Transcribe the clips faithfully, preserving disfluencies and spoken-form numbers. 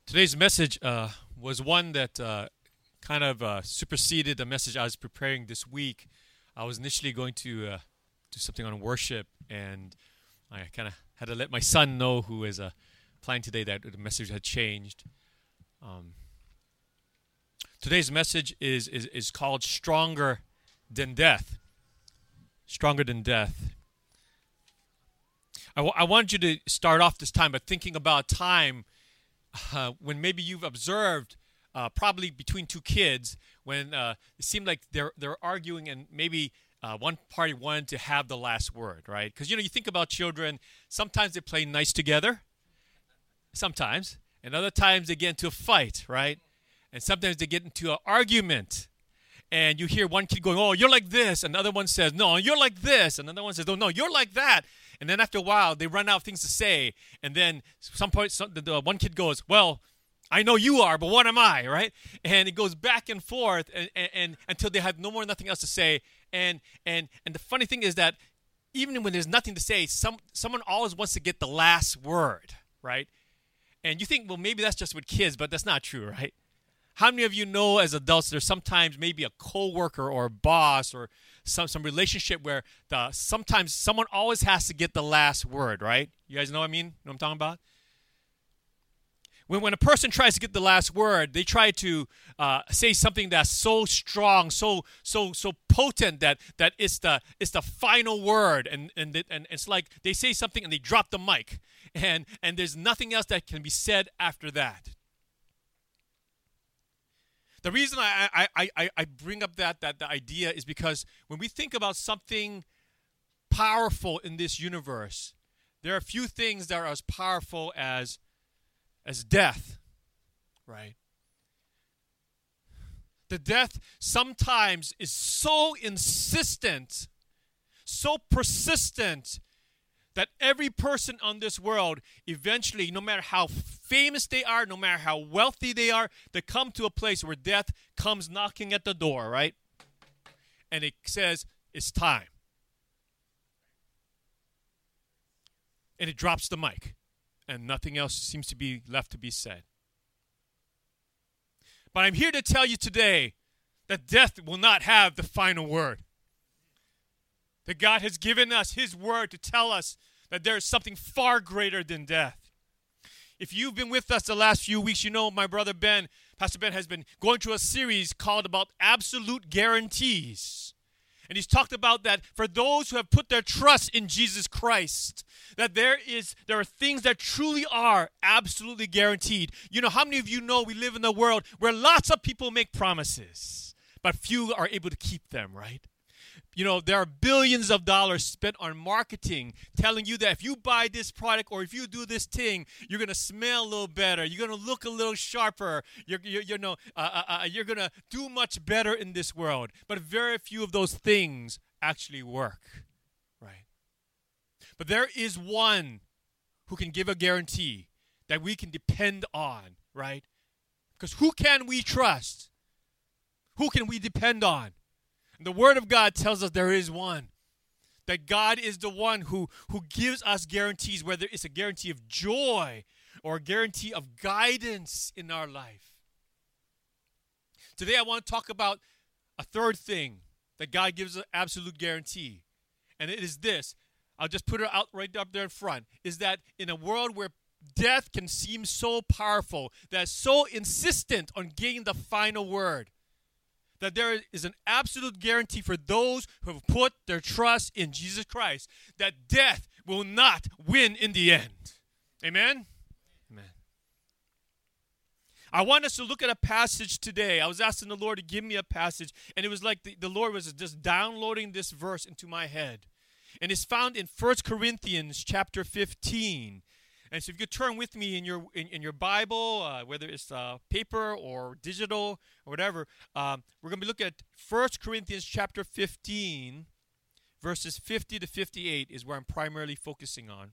Today's message uh, was one that uh, kind of uh, superseded the message I was preparing this week. I was initially going to uh, do something on worship, and I kind of had to let my son know, who is uh, planning today, that the message had changed. Um, today's message is, is, is called Stronger Than Death. Stronger Than Death. I, w- I wanted you to start off this time by thinking about time Uh, when maybe you've observed, uh, probably between two kids, when uh, it seemed like they're they're arguing, and maybe uh, one party wanted to have the last word, right? Because you know, you think about children. Sometimes they play nice together, sometimes, and other times they get into a fight, right? And sometimes they get into an argument, and you hear one kid going, "Oh, you're like this," and another one says, "No, you're like this," and another one says, "No, no, you're like that." And then after a while, they run out of things to say. And then some point, some, the, the one kid goes, "Well, I know you are, but what am I?" Right? And it goes back and forth, and, and, and until they have no more, nothing else to say. And and and the funny thing is that even when there's nothing to say, some someone always wants to get the last word, right? And you think, well, maybe that's just with kids, but that's not true, right? How many of you know, as adults, there's sometimes maybe a coworker or a boss or some some relationship where the sometimes someone always has to get the last word, right? You guys know what I mean? Know what I'm talking about? When when a person tries to get the last word, they try to uh, say something that's so strong, so so so potent that that it's the it's the final word, and and and it's like they say something and they drop the mic, and and there's nothing else that can be said after that. The reason I, I, I, I bring up that, that the idea is because when we think about something powerful in this universe, there are a few things that are as powerful as, as death, right? The death sometimes is so insistent, so persistent, that every person on this world, eventually, no matter how famous they are, no matter how wealthy they are, they come to a place where death comes knocking at the door, right? And it says, it's time. And it drops the mic. And nothing else seems to be left to be said. But I'm here to tell you today that death will not have the final word. That God has given us His word to tell us that there is something far greater than death. If you've been with us the last few weeks, you know my brother Ben, Pastor Ben, has been going through a series called about absolute guarantees. And he's talked about that for those who have put their trust in Jesus Christ, that there is there are things that truly are absolutely guaranteed. You know, how many of you know we live in a world where lots of people make promises, but few are able to keep them, right? You know, there are billions of dollars spent on marketing telling you that if you buy this product or if you do this thing, you're going to smell a little better. You're going to look a little sharper. You're, you're, you know, uh, uh, uh, you're going to do much better in this world. But very few of those things actually work, right? But there is one who can give a guarantee that we can depend on, right? Because who can we trust? Who can we depend on? The Word of God tells us there is one. That God is the one who, who gives us guarantees, whether it's a guarantee of joy or a guarantee of guidance in our life. Today I want to talk about a third thing that God gives an absolute guarantee. And it is this. I'll just put it out right up there in front. Is that in a world where death can seem so powerful, that's so insistent on getting the final word, that there is an absolute guarantee for those who have put their trust in Jesus Christ, that death will not win in the end. Amen? Amen. I want us to look at a passage today. I was asking the Lord to give me a passage, and it was like the, the Lord was just downloading this verse into my head. And it's found in First Corinthians chapter fifteen. And so if you could turn with me in your in, in your Bible, uh, whether it's uh, paper or digital or whatever, um, we're going to be looking at First Corinthians chapter fifteen, verses fifty to fifty-eight is where I'm primarily focusing on.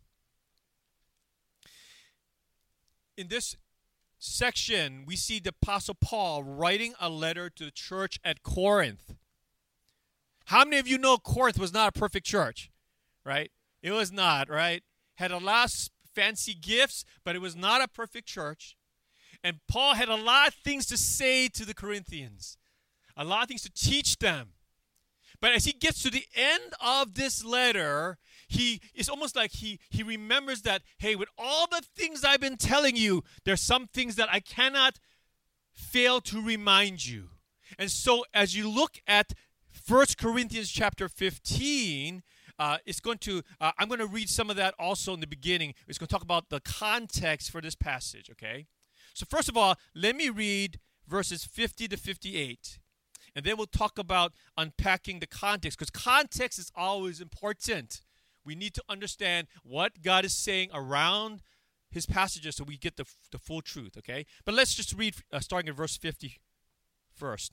In this section, we see the Apostle Paul writing a letter to the church at Corinth. How many of you know Corinth was not a perfect church, right? It was not, right? Had a lot of fancy gifts, but it was not a perfect church. And Paul had a lot of things to say to the Corinthians, a lot of things to teach them. But as he gets to the end of this letter, he it's almost like he, he remembers that, hey, with all the things I've been telling you, there's some things that I cannot fail to remind you. And so as you look at First Corinthians chapter fifteen, uh, it's going to, uh, I'm going to read some of that also in the beginning. It's going to talk about the context for this passage, okay? So first of all, let me read verses fifty to fifty-eight. And then we'll talk about unpacking the context, because context is always important. We need to understand what God is saying around his passages so we get the, the full truth, okay? But let's just read uh, starting at verse fifty first.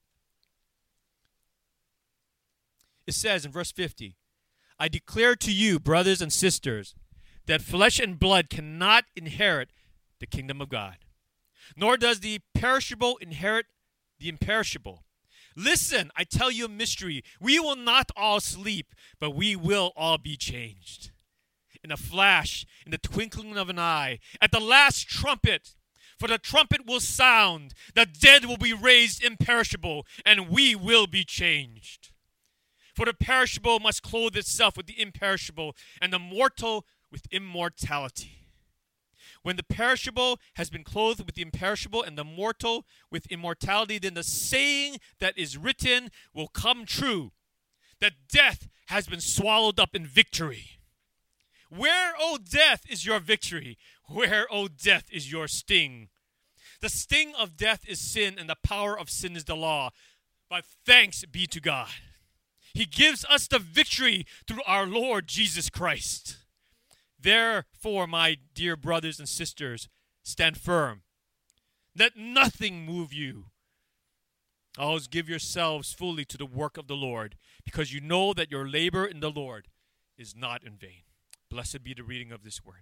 It says in verse fifty, I declare to you, brothers and sisters, that flesh and blood cannot inherit the kingdom of God, nor does the perishable inherit the imperishable. Listen, I tell you a mystery. We will not all sleep, but we will all be changed. In a flash, in the twinkling of an eye, at the last trumpet. For the trumpet will sound, the dead will be raised imperishable, and we will be changed. For the perishable must clothe itself with the imperishable, and the mortal with immortality. When the perishable has been clothed with the imperishable and the mortal with immortality, then the saying that is written will come true, that death has been swallowed up in victory. Where, O death, is your victory? Where, O death, is your sting? The sting of death is sin, and the power of sin is the law. But thanks be to God. He gives us the victory through our Lord Jesus Christ. Therefore, my dear brothers and sisters, stand firm. Let nothing move you. Always give yourselves fully to the work of the Lord, because you know that your labor in the Lord is not in vain. Blessed be the reading of this word.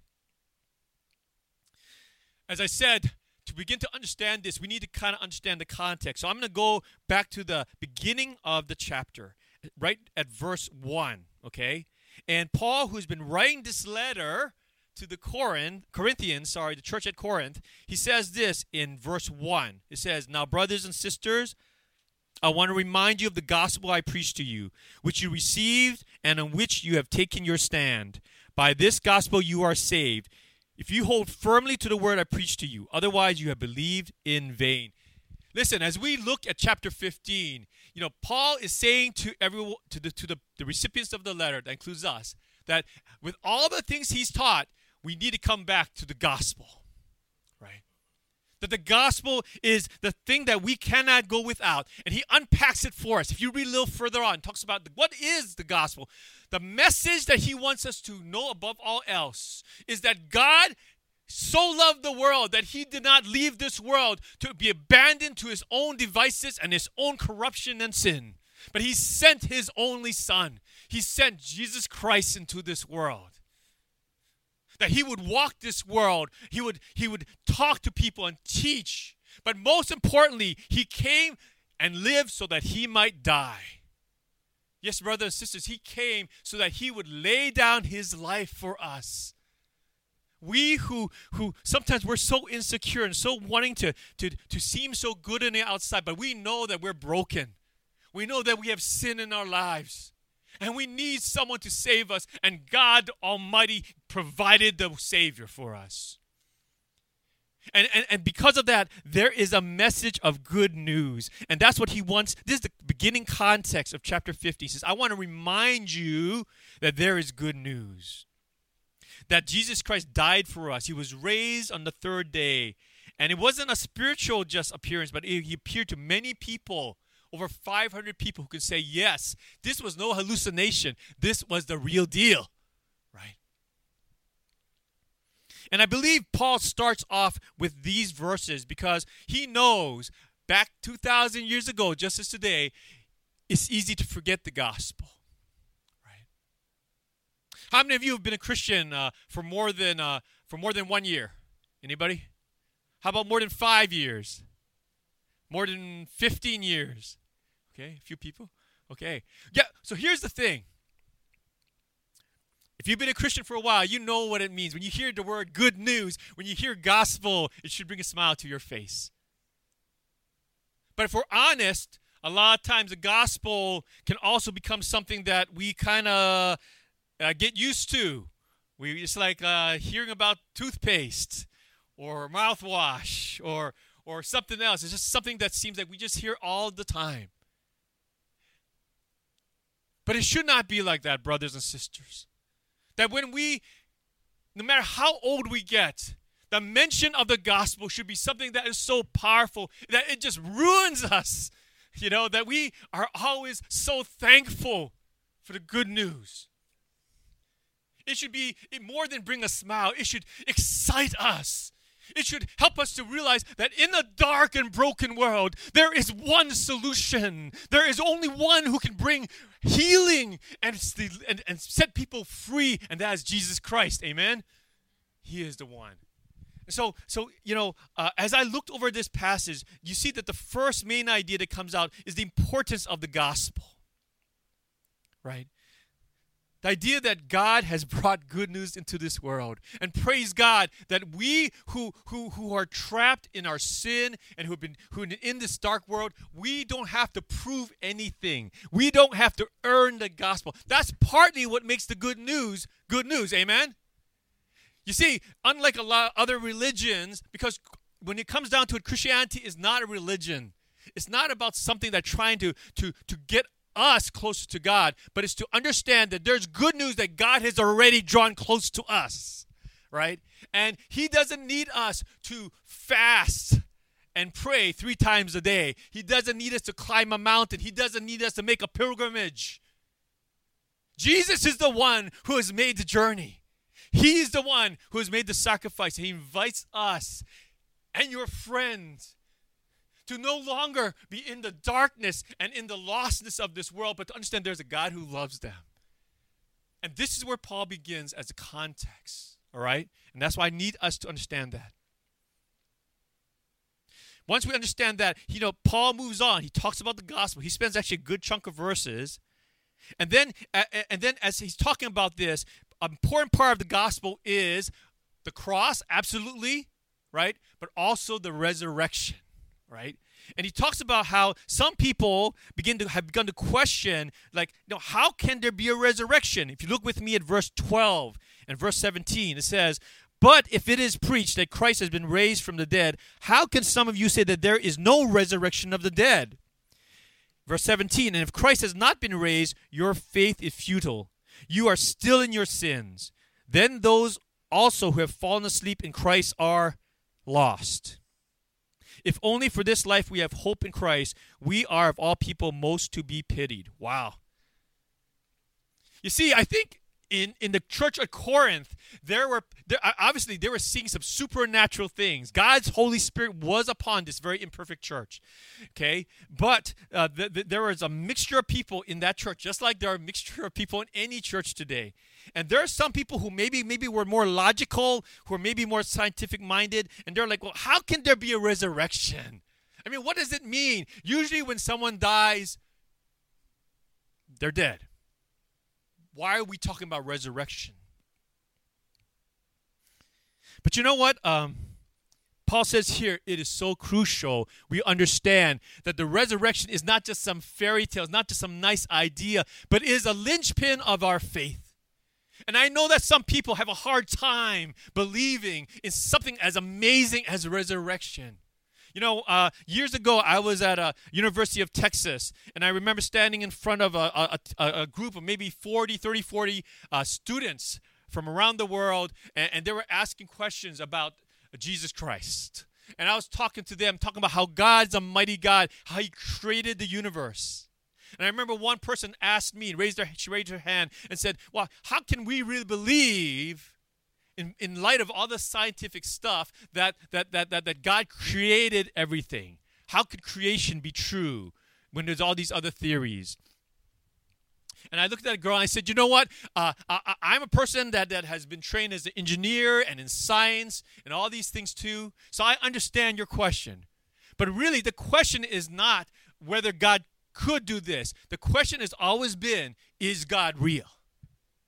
As I said, to begin to understand this, we need to kind of understand the context. So I'm going to go back to the beginning of the chapter, right at verse one, okay? And Paul, who's been writing this letter to the Corinth, Corinthians, sorry, the church at Corinth, he says this in verse one. It says, now, brothers and sisters, I want to remind you of the gospel I preached to you, which you received and on which you have taken your stand. By this gospel you are saved, if you hold firmly to the word I preached to you. Otherwise you have believed in vain. Listen, as we look at chapter fifteen, you know, Paul is saying to everyone, to the to the, the recipients of the letter, that includes us, that with all the things he's taught, we need to come back to the gospel, right? That the gospel is the thing that we cannot go without, and he unpacks it for us. If you read a little further on, talks about what is the gospel. The message that he wants us to know above all else is that God so loved the world that he did not leave this world to be abandoned to his own devices and his own corruption and sin. But he sent his only son. He sent Jesus Christ into this world. That he would walk this world. He would, he would talk to people and teach. But most importantly, he came and lived so that he might die. Yes, brothers and sisters, he came so that he would lay down his life for us. We who who sometimes we're so insecure and so wanting to, to, to seem so good on the outside, but we know that we're broken. We know that we have sin in our lives. And we need someone to save us. And God Almighty provided the Savior for us. And, and, and because of that, there is a message of good news. And that's what he wants. This is the beginning context of chapter fifty. He says, I want to remind you that there is good news. That Jesus Christ died for us. He was raised on the third day. And it wasn't a spiritual just appearance, but he appeared to many people, over five hundred people who could say, yes, this was no hallucination. This was the real deal, right? And I believe Paul starts off with these verses because he knows back two thousand years ago, just as today, it's easy to forget the gospel. How many of you have been a Christian uh, for more than uh, for more than one year? Anybody? How about more than five years? More than fifteen years? Okay, a few people. Okay. Yeah, so here's the thing. If you've been a Christian for a while, you know what it means. When you hear the word good news, when you hear gospel, it should bring a smile to your face. But if we're honest, a lot of times the gospel can also become something that we kind of uh, get used to. We just like uh, hearing about toothpaste or mouthwash or or something else. It's just something that seems like we just hear all the time. But it should not be like that, brothers and sisters. That when we, no matter how old we get, the mention of the gospel should be something that is so powerful that it just ruins us. You know, that we are always so thankful for the good news. It should be more than bring a smile. It should excite us. It should help us to realize that in a dark and broken world, there is one solution. There is only one who can bring healing and, and, and set people free, and that is Jesus Christ. Amen? He is the one. So, so you know, uh, as I looked over this passage, you see that the first main idea that comes out is the importance of the gospel, right? The idea that God has brought good news into this world. And praise God that we who who who are trapped in our sin and who have been who are in this dark world, we don't have to prove anything. We don't have to earn the gospel. That's partly what makes the good news good news. Amen? You see, unlike a lot of other religions, because when it comes down to it, Christianity is not a religion. It's not about something that's trying to to to get us closer to God, but it's to understand that there's good news that God has already drawn close to us, right? And he doesn't need us to fast and pray three times a day. He doesn't need us to climb a mountain. He doesn't need us to make a pilgrimage. Jesus is the one who has made the journey. He is the one who has made the sacrifice. He invites us and your friends to no longer be in the darkness and in the lostness of this world, but to understand there's a God who loves them. And this is where Paul begins as a context, all right? And that's why I need us to understand that. Once we understand that, you know, Paul moves on. He talks about the gospel. He spends actually a good chunk of verses. And then, uh, and then as he's talking about this, an important part of the gospel is the cross, absolutely, right? But also the resurrection. Right? And he talks about how some people begin to have begun to question, like, you know, how can there be a resurrection? If you look with me at verse twelve and verse seventeen, it says, but if it is preached that Christ has been raised from the dead, how can some of you say that there is no resurrection of the dead? Verse seventeen, and if Christ has not been raised, your faith is futile. You are still in your sins. Then those also who have fallen asleep in Christ are lost. If only for this life we have hope in Christ, we are of all people most to be pitied. Wow. You see, I think in, in the church at Corinth, there were there, obviously they were seeing some supernatural things. God's Holy Spirit was upon this very imperfect church. Okay? But uh, th- th- there was a mixture of people in that church, just like there are a mixture of people in any church today. And there are some people who maybe maybe were more logical, who are maybe more scientific minded, and they're like, well, how can there be a resurrection? I mean, what does it mean? Usually when someone dies, they're dead. Why are we talking about resurrection? But you know what? Um, Paul says here, it is so crucial we understand that the resurrection is not just some fairy tale, it's not just some nice idea, but is a linchpin of our faith. And I know that some people have a hard time believing in something as amazing as resurrection. You know, uh, years ago, I was at a University of Texas, and I remember standing in front of a, a, a, a group of maybe forty, thirty, forty uh, students from around the world, and, and they were asking questions about Jesus Christ. And I was talking to them, talking about how God's a mighty God, how he created the universe. And I remember one person asked me, raised her, she raised her hand and said, well, how can we really believe in, in light of all the scientific stuff that, that, that, that, that God created everything? How could creation be true when there's all these other theories? And I looked at a girl and I said, you know what? Uh, I, I'm a person that, that has been trained as an engineer and in science and all these things too. So I understand your question. But really, the question is not whether God could do this. The question has always been, is God real?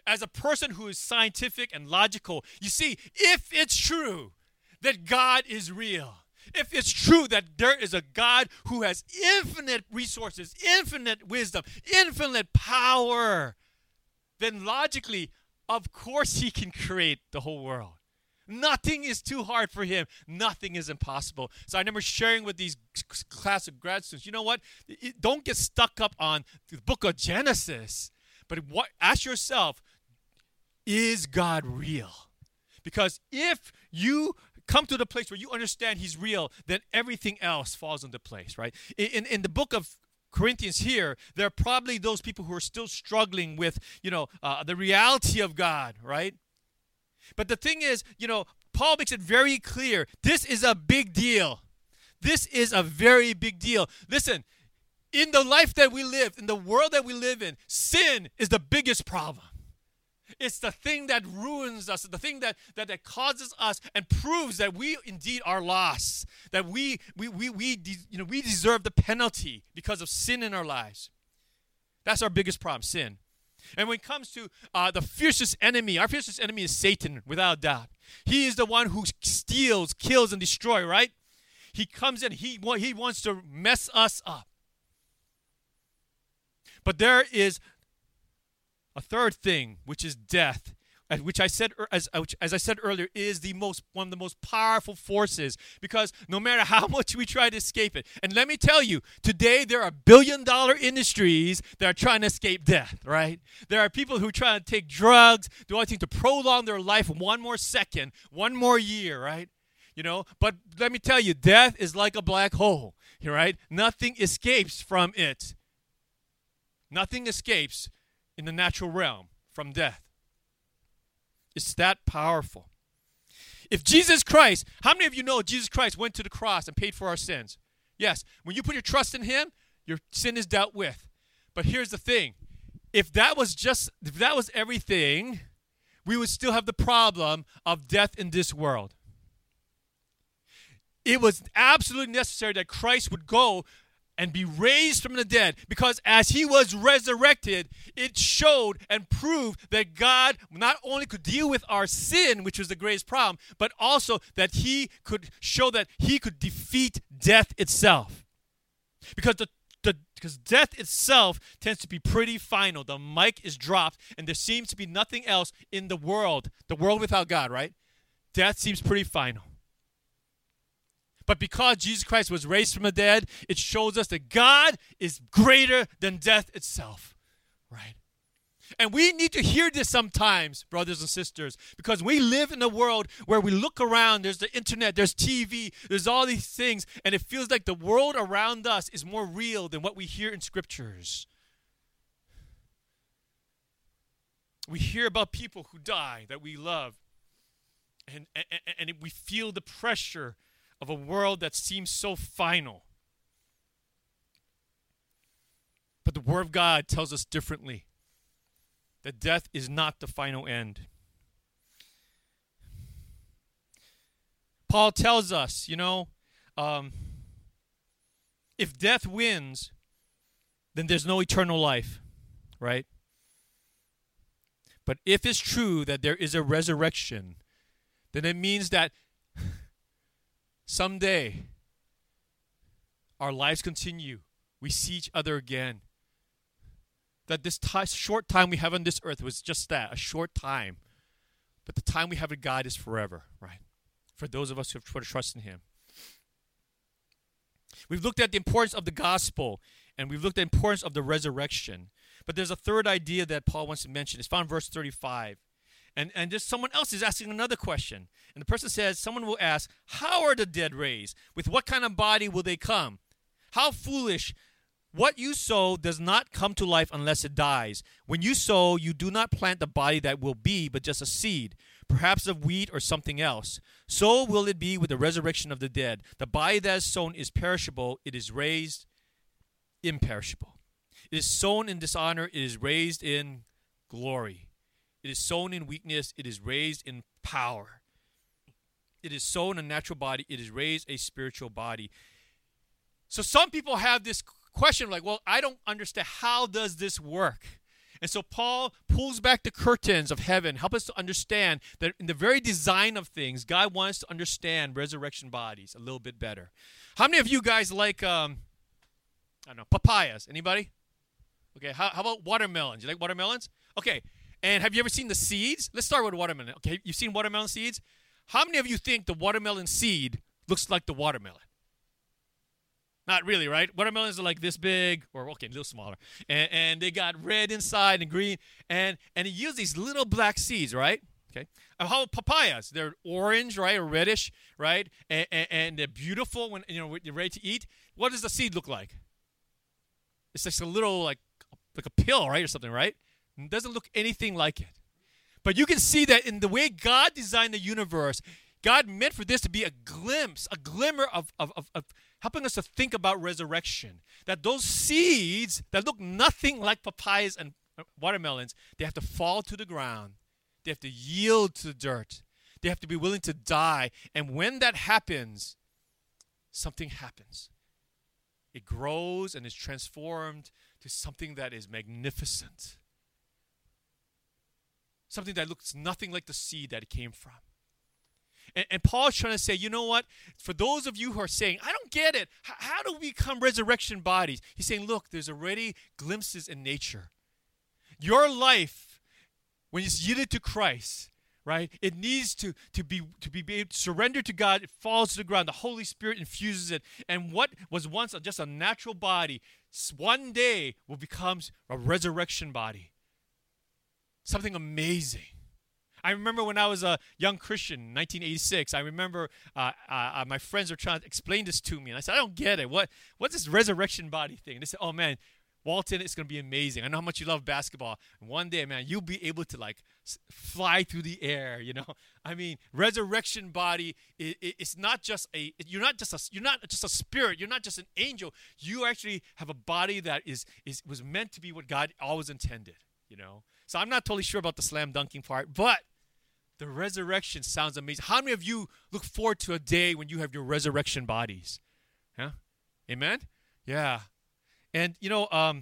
as a person who is scientific and logical, you see, if it's true that God is real, if it's true that there is a God who has infinite resources, infinite wisdom, infinite power, then logically, of course he can create the whole world. Nothing is too hard for him. Nothing is impossible. So I remember sharing with these class of grad students, you know what? Don't get stuck up on the book of Genesis, but what, ask yourself, is God real? Because if you come to the place where you understand he's real, then everything else falls into place, right? In, in, in the book of Corinthians here, there are probably those people who are still struggling with, you know, uh, the reality of God, right? But the thing is, you know, Paul makes it very clear. This is a big deal. This is a very big deal. Listen, in the life that we live, in the world that we live in, sin is the biggest problem. It's the thing that ruins us, the thing that, that, that causes us and proves that we indeed are lost, that we, we, we, we, de- you know, we deserve the penalty because of sin in our lives. That's our biggest problem, sin. And when it comes to uh, the fiercest enemy, our fiercest enemy is Satan, without doubt. He is the one who steals, kills, and destroys, right? He comes in, he, he wants to mess us up. But there is a third thing, which is death, which I said as which, as I said earlier, is the most one of the most powerful forces, because no matter how much we try to escape it, and let me tell you, today there are billion-dollar industries that are trying to escape death, right? There are people who are trying to take drugs, do anything to prolong their life one more second, one more year, right? You know, but let me tell you, death is like a black hole, right? Nothing escapes from it. Nothing escapes in the natural realm from death. It's that powerful. If Jesus Christ, how many of you know Jesus Christ went to the cross and paid for our sins? Yes, when you put your trust in him, your sin is dealt with. But here's the thing. If that was just, if that was everything, we would still have the problem of death in this world. It was absolutely necessary that Christ would go and be raised from the dead, because as he was resurrected, it showed and proved that God not only could deal with our sin, which was the greatest problem, but also that he could show that he could defeat death itself. Because the, the because death itself tends to be pretty final. The mic is dropped, and there seems to be nothing else in the world, the world without God, right? Death seems pretty final. But because Jesus Christ was raised from the dead, it shows us that God is greater than death itself, right? And we need to hear this sometimes, brothers and sisters, because we live in a world where we look around, there's the internet, there's T V, there's all these things, and it feels like the world around us is more real than what we hear in scriptures. We hear about people who die that we love, and, and, and we feel the pressure of a world that seems so final. But the Word of God tells us differently, that death is not the final end. Paul tells us, you know, um, if death wins, then there's no eternal life, right? But if it's true that there is a resurrection, then it means that someday, our lives continue. We see each other again. That this t- short time we have on this earth was just that, a short time. But the time we have with God is forever, right? For those of us who have put trust in him. We've looked at the importance of the gospel, and we've looked at the importance of the resurrection. But there's a third idea that Paul wants to mention. It's found in verse thirty-five. And and just someone else is asking another question. And the person says, someone will ask, how are the dead raised? With what kind of body will they come? How foolish. What you sow does not come to life unless it dies. When you sow, you do not plant the body that will be, but just a seed, perhaps of wheat or something else. So will it be with the resurrection of the dead. The body that is sown is perishable. It is raised imperishable. It is sown in dishonor. It is raised in glory. It is sown in weakness. It is raised in power. It is sown a natural body. It is raised a spiritual body. So some people have this question like, well, I don't understand. How does this work? And so Paul pulls back the curtains of heaven, help us to understand that in the very design of things, God wants to understand resurrection bodies a little bit better. How many of you guys like, um, I don't know, papayas? Anybody? Okay, how, how about watermelons? You like watermelons? Okay, and have you ever seen the seeds? Let's start with watermelon. Okay, you've seen watermelon seeds? How many of you think the watermelon seed looks like the watermelon? Not really, right? Watermelons are like this big, or okay, a little smaller. And, and they got red inside and green. And and it uses these little black seeds, right? Okay. And how about papayas? They're orange, right, or reddish, right? And, and, and they're beautiful when you know when you're ready to eat. What does the seed look like? It's just a little like like a pill, right, or something, right? It doesn't look anything like it. But you can see that in the way God designed the universe, God meant for this to be a glimpse, a glimmer of, of, of, of helping us to think about resurrection. That those seeds that look nothing like papayas and watermelons, they have to fall to the ground. They have to yield to the dirt. They have to be willing to die. And when that happens, something happens. It grows and is transformed to something that is magnificent. Something that looks nothing like the seed that it came from. And, and Paul's trying to say, you know what? For those of you who are saying, I don't get it. H- how do we become resurrection bodies? He's saying, look, there's already glimpses in nature. Your life, when it's yielded to Christ, right? It needs to, to be to be surrendered to God. It falls to the ground. The Holy Spirit infuses it. And what was once just a natural body, one day will become a resurrection body. Something amazing. I remember when I was a young Christian, nineteen eighty-six, I remember uh, uh, my friends were trying to explain this to me. And I said, I don't get it. What, what's this resurrection body thing? And they said, oh, man, Walton, it's going to be amazing. I know how much you love basketball. And one day, man, you'll be able to, like, fly through the air, you know. I mean, resurrection body, it, it, it's not just a, you're not just a, you're not just a spirit. You're not just an angel. You actually have a body that is, is was meant to be what God always intended, you know. So I'm not totally sure about the slam dunking part, but the resurrection sounds amazing. How many of you look forward to a day when you have your resurrection bodies? Huh? Amen? Yeah. And, you know, um,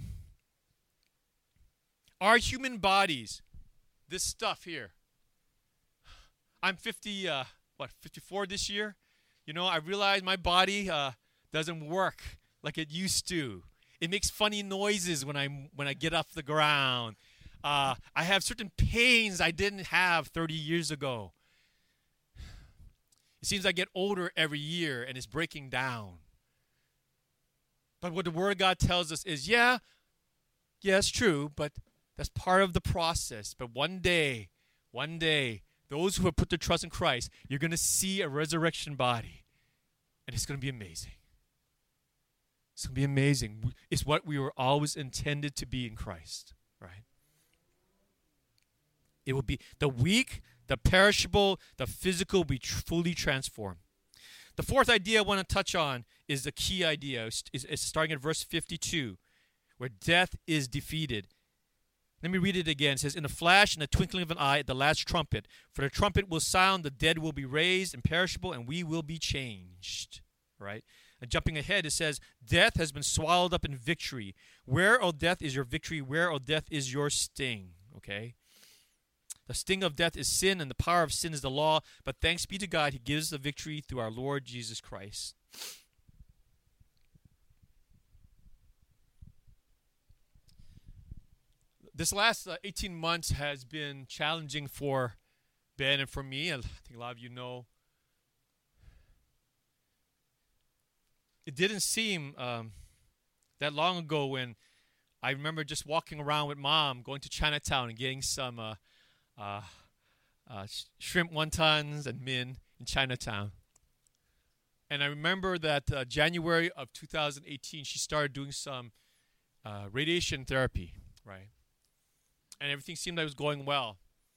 our human bodies, this stuff here, I'm fifty, uh, what, fifty-four this year? You know, I realize my body uh, doesn't work like it used to. It makes funny noises when, I'm, when I get off the ground. Uh, I have certain pains I didn't have thirty years ago. It seems I get older every year and it's breaking down. But what the Word of God tells us is, yeah, yeah, it's true, but that's part of the process. But one day, one day, those who have put their trust in Christ, you're going to see a resurrection body, and it's going to be amazing. It's going to be amazing. It's what we were always intended to be in Christ, right? It will be the weak, the perishable, the physical will be tr- fully transformed. The fourth idea I want to touch on is the key idea. It's, it's starting at verse fifty-two, where death is defeated. Let me read it again. It says, in a flash, in the twinkling of an eye, at the last trumpet. For the trumpet will sound, the dead will be raised, imperishable, and we will be changed. Right? And jumping ahead, it says, death has been swallowed up in victory. Where, O death, is your victory? Where, O death, is your sting? Okay? The sting of death is sin, and the power of sin is the law. But thanks be to God, He gives the victory through our Lord Jesus Christ. This last uh, eighteen months has been challenging for Ben and for me. I think a lot of you know. It didn't seem um, that long ago when I remember just walking around with Mom, going to Chinatown and getting some uh, uh, uh, sh- shrimp wontons and min in Chinatown. And I remember that uh, January of two thousand eighteen, she started doing some uh, radiation therapy, right? And everything seemed like it was going well.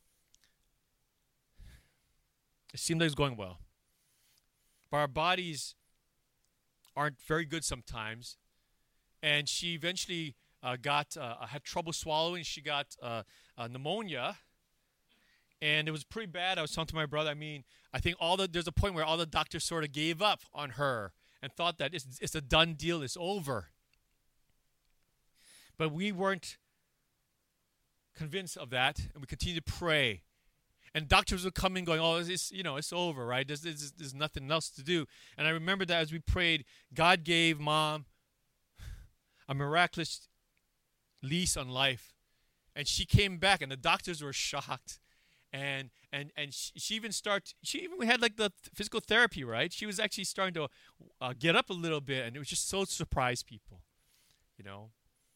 It seemed like it was going well. But our bodies aren't very good sometimes. And she eventually uh, got uh, had trouble swallowing. She got uh, uh, pneumonia. And it was pretty bad. I was talking to my brother. I mean, I think all the there's a point where all the doctors sort of gave up on her and thought that it's, it's a done deal. It's over. But we weren't convinced of that, and we continued to pray. And doctors would come in going, oh, it's, you know, it's over, right? There's, there's, there's nothing else to do. And I remember that as we prayed, God gave Mom a miraculous lease on life. And she came back, and the doctors were shocked. And and and she, she even started, she even had like the physical therapy, right? She was actually starting to uh, get up a little bit, and it was just so surprised people, you know.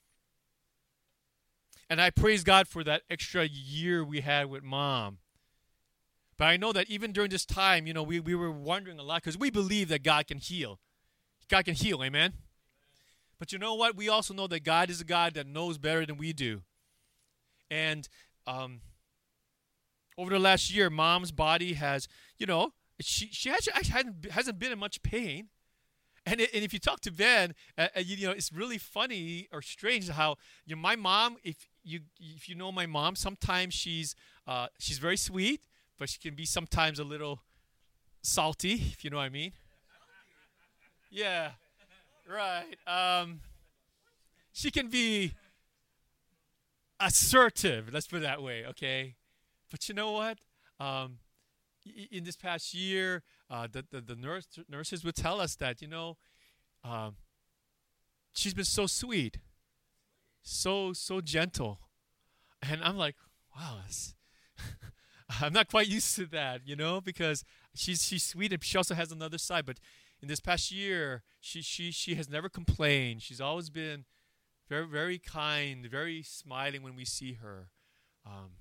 And I praise God for that extra year we had with Mom. But I know that even during this time, you know, we, we were wondering a lot because we believe that God can heal. God can heal, amen? But you know what? We also know that God is a God that knows better than we do. And um, over the last year, Mom's body has, you know, she she actually hasn't, hasn't been in much pain. And, it, and if you talk to Ben, uh, you know, it's really funny or strange how, you know, my mom, if you if you know my mom, sometimes she's uh, she's very sweet, but she can be sometimes a little salty, if you know what I mean. Yeah, right. Um, she can be assertive, let's put it that way, okay? But you know what? Um, in this past year, uh, the, the, the nurse, nurses would tell us that, you know, um, she's been so sweet, so, so gentle. And I'm like, wow, I'm not quite used to that, you know, because she's she's sweet and she also has another side. But in this past year, she she she has never complained. She's always been very very kind, very smiling when we see her. Um,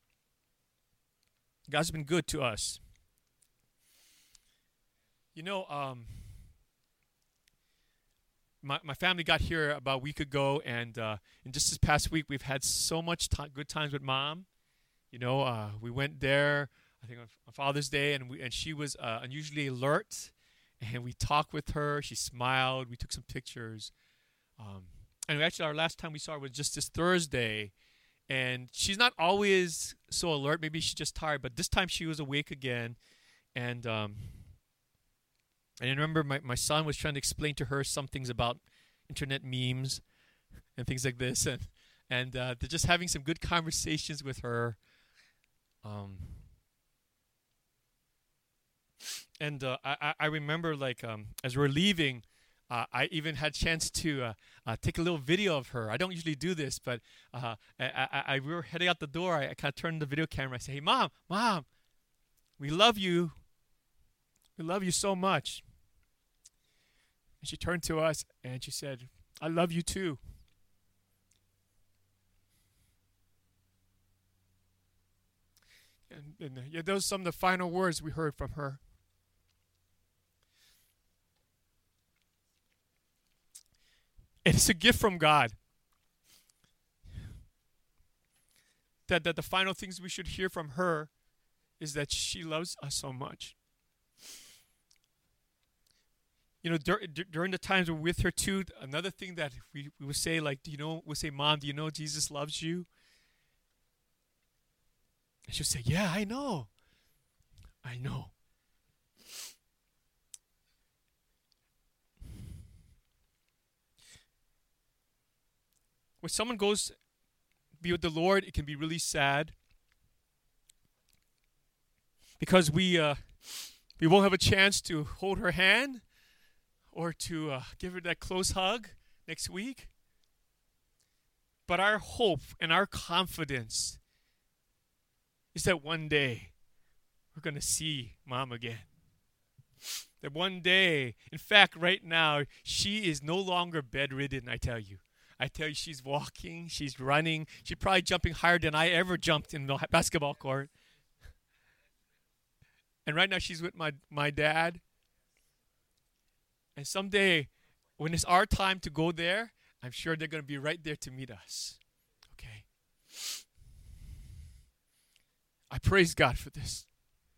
God's been good to us. You know, um, my my family got here about a week ago, and uh, in just this past week, we've had so much t- good times with Mom. You know, uh, we went there, I think on, on Father's Day, and we and she was uh, unusually alert, and we talked with her. She smiled. We took some pictures. Um, and actually, our last time we saw her was just this Thursday, and she's not always so alert. Maybe she's just tired, but this time she was awake again. And um, and I remember my, my son was trying to explain to her some things about internet memes and things like this, and and uh, they're just having some good conversations with her. Um, and uh, I, I remember, like, um, as we were leaving, uh, I even had a chance to uh, uh, take a little video of her. I don't usually do this, but uh, I, I, I, we were heading out the door. I, I kind of turned the video camera. I said, hey, Mom, Mom, we love you. We love you so much. And she turned to us, and she said, I love you too. And, and uh, yeah, those are some of the final words we heard from her. And it's a gift from God. That, that the final things we should hear from her is that she loves us so much. You know, dur- dur- during the times we're with her too, another thing that we, we would say, like, do you know, we'll say, Mom, do you know Jesus loves you? And she'll say, yeah, I know. I know. When someone goes be with the Lord, it can be really sad. Because we uh, we won't have a chance to hold her hand or to uh, give her that close hug next week. But our hope and our confidence is that one day we're going to see Mom again. That one day, in fact, right now, she is no longer bedridden, I tell you. I tell you, she's walking, she's running. She's probably jumping higher than I ever jumped in the basketball court. And right now she's with my, my dad. And someday, when it's our time to go there, I'm sure they're going to be right there to meet us. Okay? I praise God for this.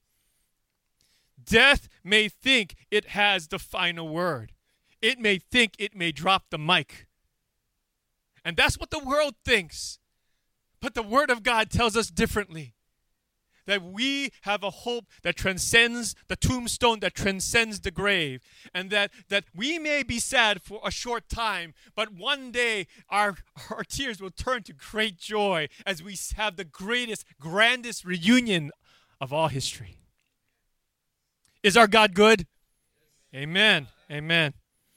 Death may think it has the final word. It may think it may drop the mic. And that's what the world thinks. But the Word of God tells us differently. that we have a hope that transcends the tombstone, that transcends the grave, and that, that we may be sad for a short time, but one day our, our tears will turn to great joy as we have the greatest, grandest reunion of all history. Is our God good? Amen. Amen.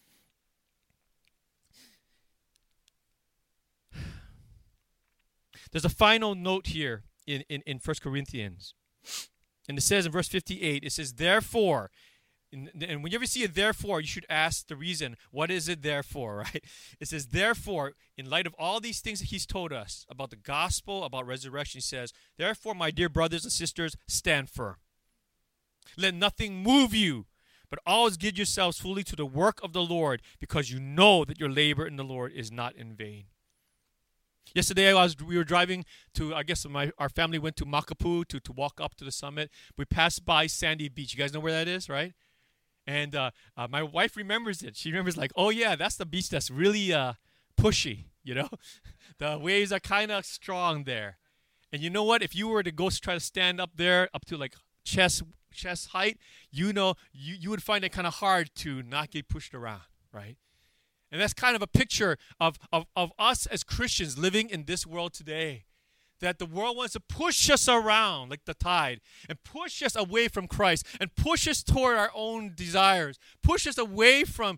There's a final note here in, in, in First Corinthians. And it says in verse fifty-eight, it says, therefore, and, and whenever you see a therefore, you should ask the reason. What is it there for, right? It says, therefore, in light of all these things that he's told us about the gospel, about resurrection, he says, therefore, my dear brothers and sisters, stand firm. Let nothing move you, but always give yourselves fully to the work of the Lord, because you know that your labor in the Lord is not in vain. Yesterday, I was, we were driving to, I guess my, our family went to Makapu to, to walk up to the summit. We passed by Sandy Beach. You guys know where that is, right? And uh, uh, my wife remembers it. She remembers like, oh, yeah, that's the beach that's really uh, pushy, you know? The waves are kind of strong there. And you know what? If you were to go try to stand up there up to like chest chest height, you know, you, you would find it kind of hard to not get pushed around, right? And that's kind of a picture of, of, of us as Christians living in this world today. That the world wants to push us around like the tide and push us away from Christ and push us toward our own desires, push us away from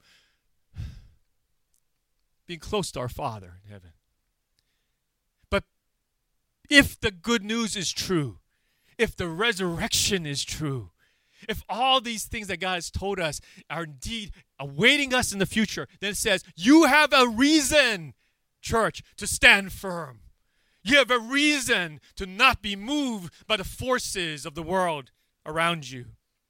being close to our Father in heaven. But if the good news is true, if the resurrection is true, if all these things that God has told us are indeed awaiting us in the future, then it says, you have a reason, church, to stand firm. You have a reason to not be moved by the forces of the world around you.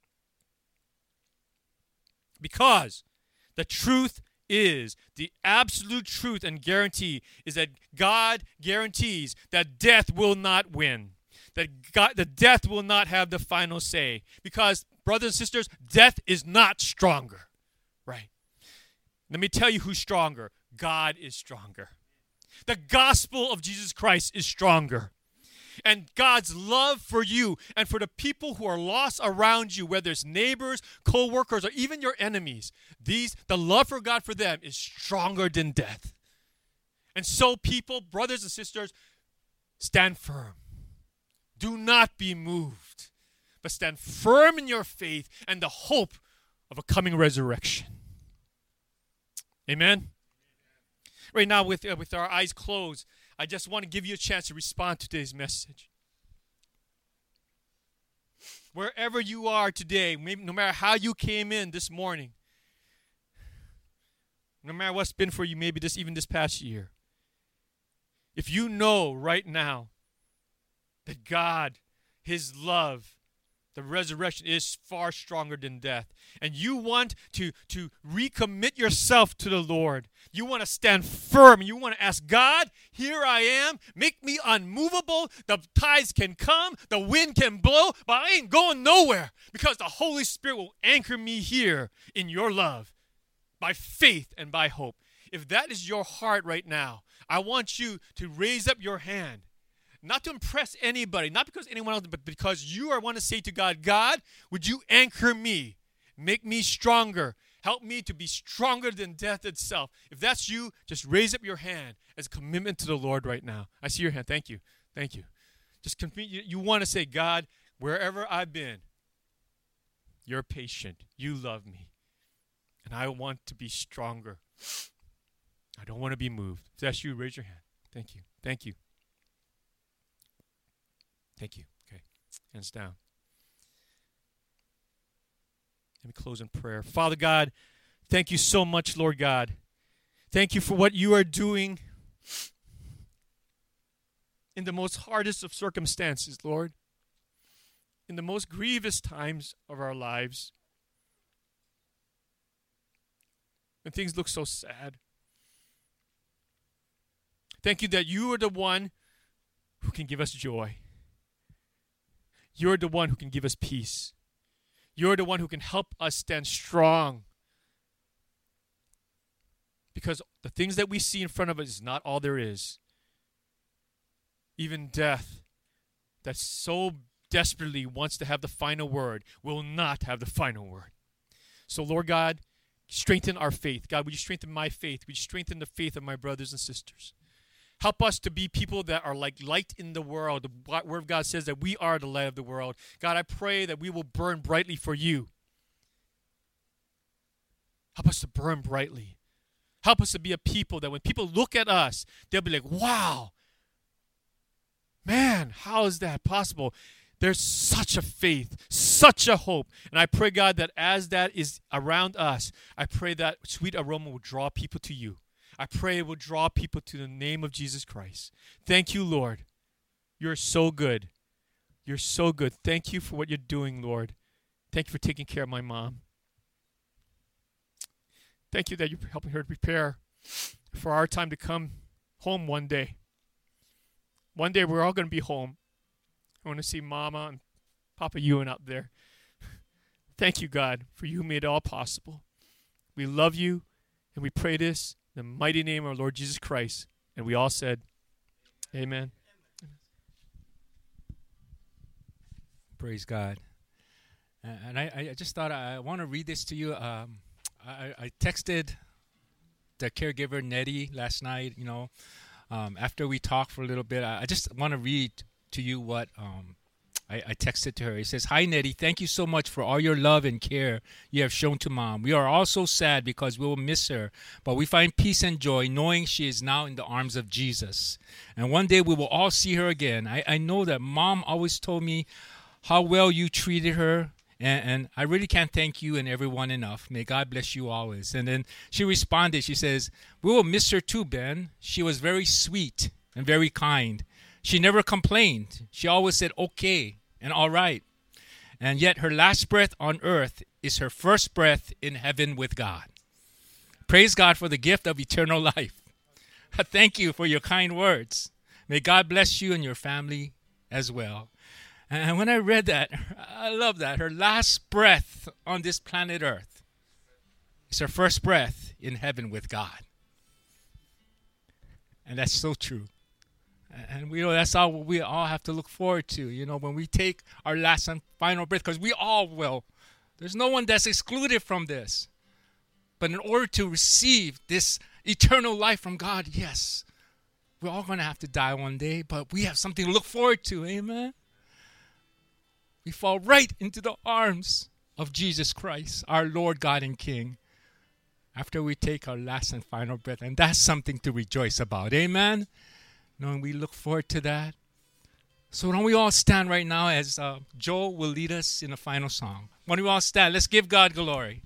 Because the truth is, the absolute truth and guarantee is that God guarantees that death will not win. That God, the death will not have the final say. Because, brothers and sisters, death is not stronger. Right? Let me tell you who's stronger. God is stronger. The gospel of Jesus Christ is stronger. And God's love for you and for the people who are lost around you, whether it's neighbors, co-workers, or even your enemies, these, the love for God for them is stronger than death. And so people, brothers and sisters, stand firm. Do not be moved, but stand firm in your faith and the hope of a coming resurrection. Amen? Right now, with, uh, with our eyes closed, I just want to give you a chance to respond to today's message. Wherever you are today, maybe, no matter how you came in this morning, no matter what's been for you, maybe this even this past year, if you know right now that God, His love, the resurrection is far stronger than death, and you want to, to recommit yourself to the Lord, you want to stand firm, you want to ask God, here I am, make me unmovable, the tides can come, the wind can blow, but I ain't going nowhere, because the Holy Spirit will anchor me here in your love, by faith and by hope. If that is your heart right now, I want you to raise up your hand. Not to impress anybody, not because anyone else, but because you are want to say to God, God, would you anchor me? Make me stronger. Help me to be stronger than death itself. If that's you, just raise up your hand as a commitment to the Lord right now. I see your hand. Thank you. Thank you. Just commit, you, you want to say, God, wherever I've been, you're patient. You love me. And I want to be stronger. I don't want to be moved. If that's you, raise your hand. Thank you. Thank you. Thank you. Okay. Hands down. Let me close in prayer. Father God, thank you so much, Lord God. Thank you for what you are doing in the most hardest of circumstances, Lord. In the most grievous times of our lives. When things look so sad. Thank you that you are the one who can give us joy. You're the one who can give us peace. You're the one who can help us stand strong. Because the things that we see in front of us is not all there is. Even death, that's so desperately wants to have the final word will not have the final word. So, Lord God, strengthen our faith. God, would you strengthen my faith? Would you strengthen the faith of my brothers and sisters? Help us to be people that are like light in the world. The Word of God says that we are the light of the world. God, I pray that we will burn brightly for you. Help us to burn brightly. Help us to be a people that when people look at us, they'll be like, wow, man, how is that possible? There's such a faith, such a hope. And I pray, God, that as that is around us, I pray that sweet aroma will draw people to you. I pray it will draw people to the name of Jesus Christ. Thank you, Lord. You're so good. You're so good. Thank you for what you're doing, Lord. Thank you for taking care of my mom. Thank you that you're helping her to prepare for our time to come home one day. One day we're all going to be home. I want to see Mama and Papa Ewan out there. Thank you, God, for you made it all possible. We love you, and we pray this in the mighty name of our Lord Jesus Christ. And we all said, amen. Praise God. And I, I just thought I want to read this to you. Um, I, I texted the caregiver, Nettie, last night, you know, um, after we talked for a little bit. I, I just want to read to you what um, I, I texted to her. He says, "Hi, Nettie. Thank you so much for all your love and care you have shown to Mom. We are all so sad because we will miss her, but we find peace and joy knowing she is now in the arms of Jesus. And one day we will all see her again. I, I know that Mom always told me how well you treated her. And, and I really can't thank you and everyone enough. May God bless you always." And then she responded. She says, "We will miss her too, Ben. She was very sweet and very kind. She never complained. She always said okay and all right. And yet her last breath on earth is her first breath in heaven with God. Praise God for the gift of eternal life. Thank you for your kind words. May God bless you and your family as well." And when I read that, I love that. Her last breath on this planet Earth is her first breath in heaven with God. And that's so true. And we know that's all we all have to look forward to, you know, when we take our last and final breath, because we all will. There's no one that's excluded from this. But in order to receive this eternal life from God, yes, we're all going to have to die one day, but we have something to look forward to. Amen. We fall right into the arms of Jesus Christ, our Lord, God, and King, after we take our last and final breath. And that's something to rejoice about. Amen? Knowing we look forward to that. So don't we all stand right now as uh, Joel will lead us in a final song. Why don't we all stand? Let's give God glory.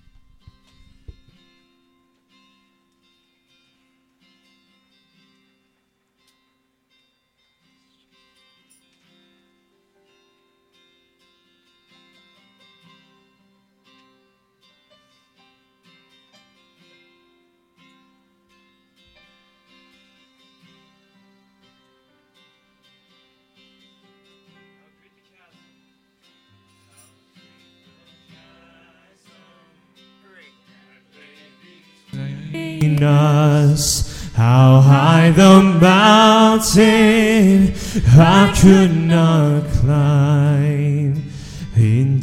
Us, how high the mountain I could not climb. In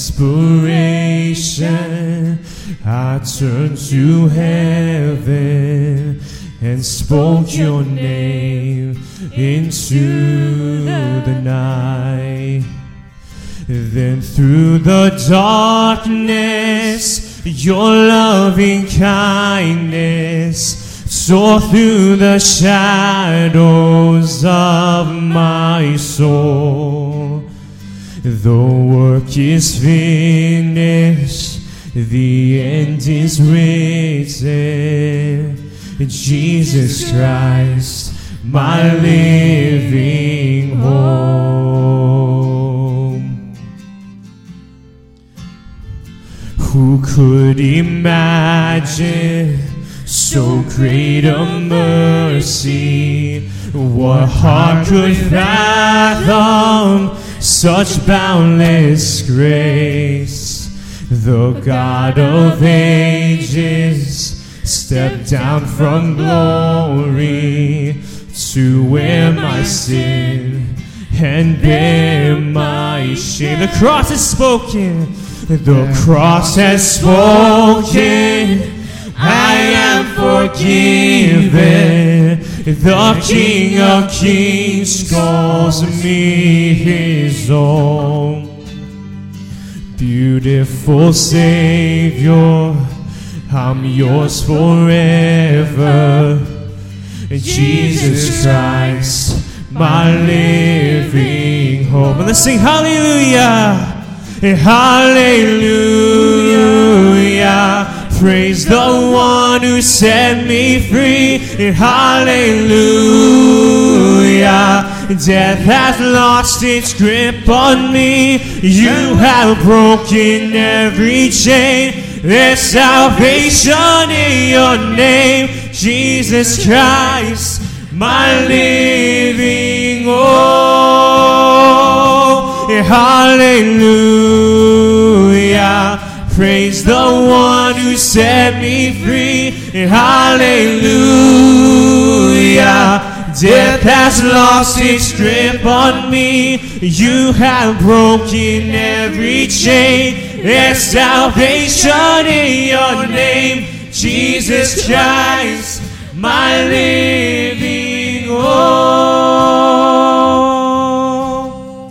desperation, I turned to heaven and spoke your name into the night. Then through the darkness, your loving kindness tore through the shadows of my soul. The work is finished, the end is written. Jesus Christ, my living home. Who could imagine so great a mercy? What heart could fathom such boundless grace? The God of ages stepped down from glory to wear my sin and bear my shame. The cross has spoken. The cross has spoken. I am forgiven. The King of Kings calls me his own. Beautiful Savior, I'm yours forever. Jesus Christ, my living hope. And let's sing hallelujah. Hallelujah. Praise the one who set me free. Hallelujah. Death has lost its grip on me. You have broken every chain. There's salvation in your name, Jesus Christ, my living hope. Hallelujah. Praise the one who set me free. Hallelujah. Death has lost its grip on me. You have broken every chain. There's salvation in your name, Jesus Christ, my living hope.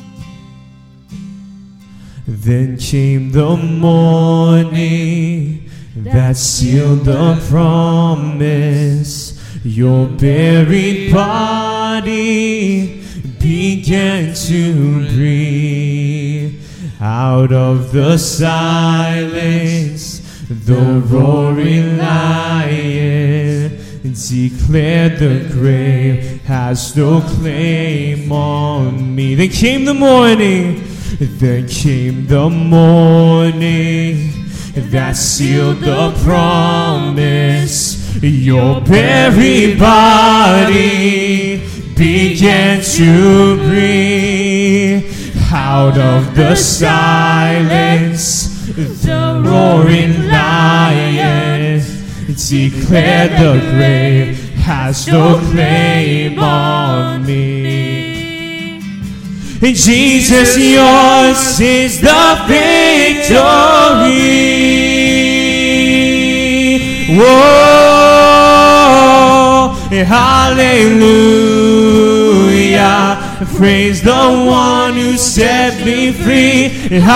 Then came the morning that sealed the promise. Your buried body began to breathe. Out of the silence, the roaring lion declared the grave has no claim on me. Then came the morning, then came the morning that sealed the promise. Your buried body began to breathe. Out of the silence, the roaring lion declared the grave has no claim on me. And Jesus, yours is the victory. Whoa, hallelujah. Praise the one who set me free.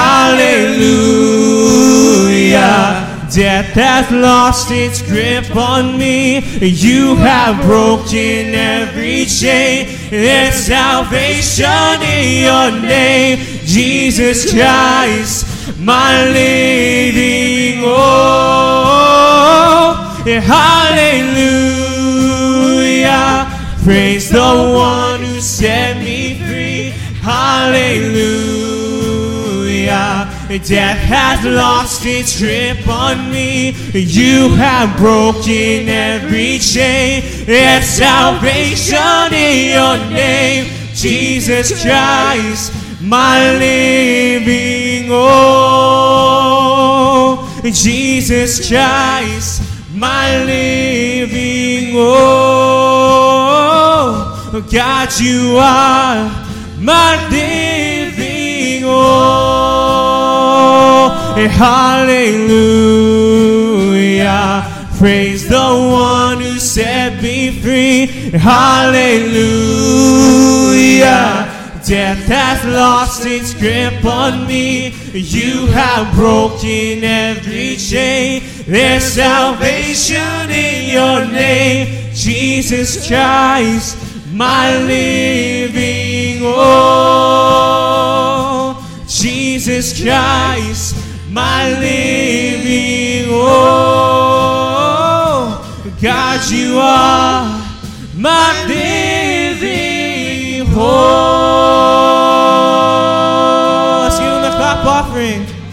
Hallelujah. Death has lost its grip on me. You have broken every chain. There's salvation in your name, Jesus Christ, my living hope. Hallelujah. Praise the one who set me free. Hallelujah. Death has lost its grip on me. You have broken every chain. There's salvation in your name, Jesus Christ, my living hope. Jesus Christ, my living hope. God, you are my living hope. Hallelujah. Praise the one who set me free. Hallelujah. Death has lost its grip on me. You have broken every chain. There's salvation in your name, Jesus Christ, my living hope. Jesus Christ, my living hope. God, you are my living hope. Let's give him the clap offering.